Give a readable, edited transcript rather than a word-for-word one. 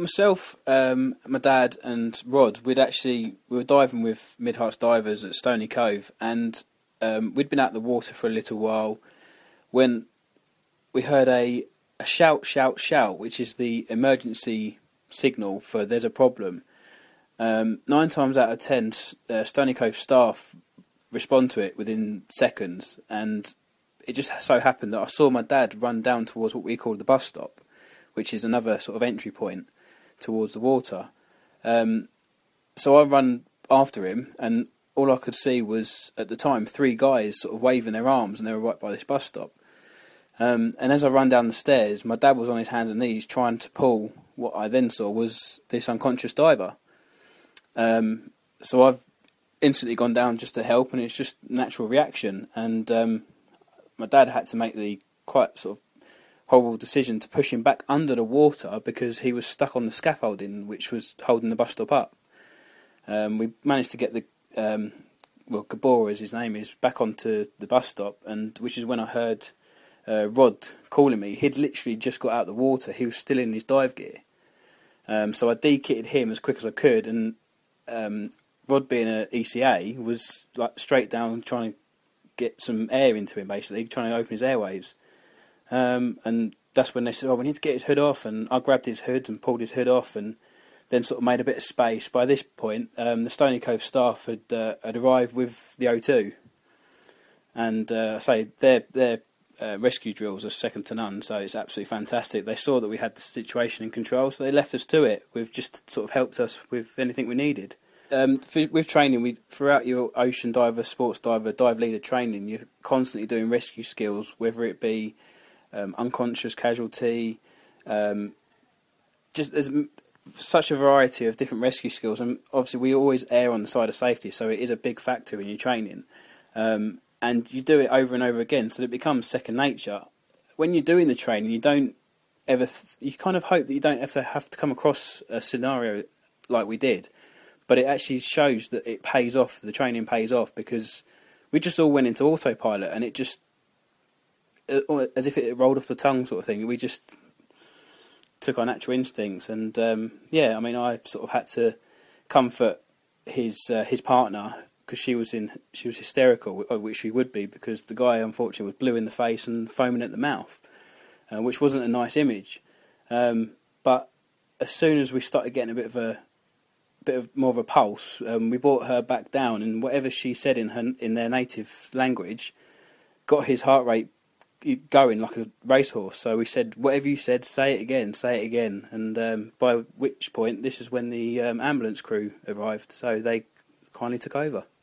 myself, my dad, and Rod, we were diving with Mid Heights Divers at Stony Cove, and we'd been out the water for a little while when we heard a shout, shout, shout, which is the emergency signal for there's a problem. 9 times out of 10, Stony Cove staff respond to it within seconds, and it just so happened that I saw my dad run down towards what we call the bus stop, which is another sort of entry point towards the water. So I run after him, and all I could see was, at the time, 3 guys sort of waving their arms, and they were right by this bus stop. And as I ran down the stairs, my dad was on his hands and knees trying to pull what I then saw was this unconscious diver. So I've instantly gone down just to help, and it's just natural reaction. And my dad had to make the quite sort of horrible decision to push him back under the water because he was stuck on the scaffolding which was holding the bus stop up. We managed to get the Gabor, as his name is, back onto the bus stop, and which is when I heard Rod calling me. He'd literally just got out of the water. He was still in his dive gear. So I de-kitted him as quick as I could, and Rod, being an ECA, was like straight down trying to get some air into him, basically trying to open his airwaves. And that's when they said, we need to get his hood off, and I grabbed his hood and pulled his hood off, and then sort of made a bit of space. By this point, the Stony Cove staff had arrived with the O2, and I say their rescue drills are second to none, so it's absolutely fantastic. They saw that we had the situation in control, so they left us to it. We've just sort of helped us with anything we needed. With training, throughout your ocean diver, sports diver, dive leader training, you're constantly doing rescue skills, whether it be unconscious casualty. Just there's such a variety of different rescue skills, and obviously we always err on the side of safety, so it is a big factor in your training. And you do it over and over again, so it becomes second nature. When you're doing the training, you don't ever you kind of hope that you don't ever have to come across a scenario like we did, but it actually shows that it pays off. The training pays off, because we just all went into autopilot, and it just, as if it rolled off the tongue sort of thing, we just took our natural instincts. And I sort of had to comfort his partner, because she was hysterical, which she would be, because the guy unfortunately was blue in the face and foaming at the mouth, which wasn't a nice image. But as soon as we started getting a bit of more of a pulse, we brought her back down, and whatever she said in their native language got his heart rate going like a racehorse. So we said, whatever you said, say it again. And by which point, this is when the ambulance crew arrived, so they kindly took over.